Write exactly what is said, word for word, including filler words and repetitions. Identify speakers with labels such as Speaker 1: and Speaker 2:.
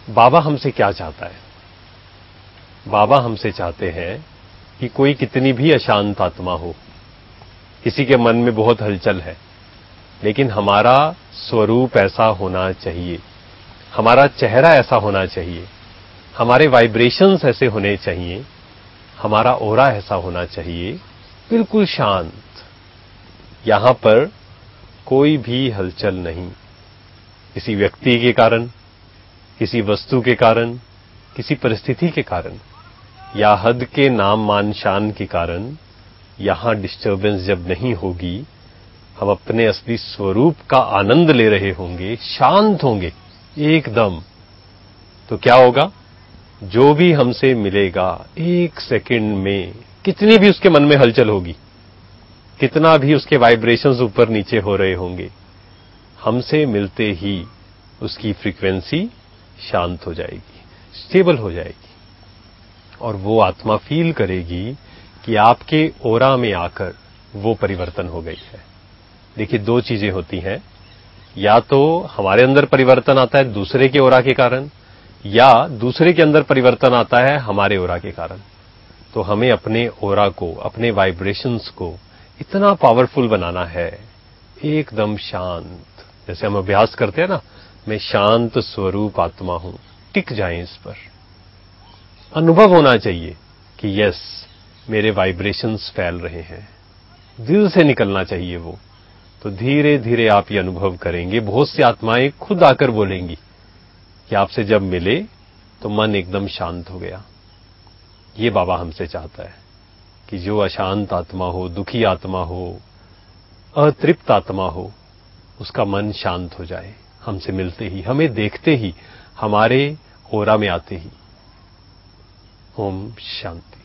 Speaker 1: बाबा हमसे क्या चाहता है? बाबा हमसे चाहते हैं कि कोई कितनी भी अशांत आत्मा हो, किसी के मन में बहुत हलचल है, लेकिन हमारा स्वरूप ऐसा होना चाहिए, हमारा चेहरा ऐसा होना चाहिए, हमारे वाइब्रेशंस ऐसे होने चाहिए, हमारा ऑरा ऐसा होना चाहिए, बिल्कुल शांत। यहां पर कोई भी हलचल नहीं, किसी व्यक्ति के कारण, किसी वस्तु के कारण, किसी परिस्थिति के कारण या हद के नाम मान शान के कारण यहां डिस्टर्बेंस जब नहीं होगी, हम अपने असली स्वरूप का आनंद ले रहे होंगे, शांत होंगे एकदम, तो क्या होगा? जो भी हमसे मिलेगा एक सेकंड में, कितनी भी उसके मन में हलचल होगी, कितना भी उसके वाइब्रेशंस ऊपर नीचे हो रहे होंगे, हमसे मिलते ही उसकी फ्रीक्वेंसी शांत हो जाएगी, स्टेबल हो जाएगी, और वो आत्मा फील करेगी कि आपके ऑरा में आकर वो परिवर्तन हो गई है। देखिए, दो चीजें होती हैं, या तो हमारे अंदर परिवर्तन आता है दूसरे के ऑरा के कारण, या दूसरे के अंदर परिवर्तन आता है हमारे ऑरा के कारण। तो हमें अपने ऑरा को, अपने वाइब्रेशंस को इतना पावरफुल बनाना है, एकदम शांत, जैसे हम अभ्यास करते हैं ना, मैं शांत स्वरूप आत्मा हूं, टिक जाएं इस पर। अनुभव होना चाहिए कि यस, मेरे वाइब्रेशंस फैल रहे हैं, दिल से निकलना चाहिए वो। तो धीरे धीरे आप ये अनुभव करेंगे, बहुत सी आत्माएं खुद आकर बोलेंगी कि आपसे जब मिले तो मन एकदम शांत हो गया। ये बाबा हमसे चाहता है कि जो अशांत आत्मा हो, दुखी आत्मा हो, अतृप्त आत्मा हो, उसका मन शांत हो जाए हमसे मिलते ही, हमें देखते ही, हमारे ऑरा में आते ही। ओम शांति।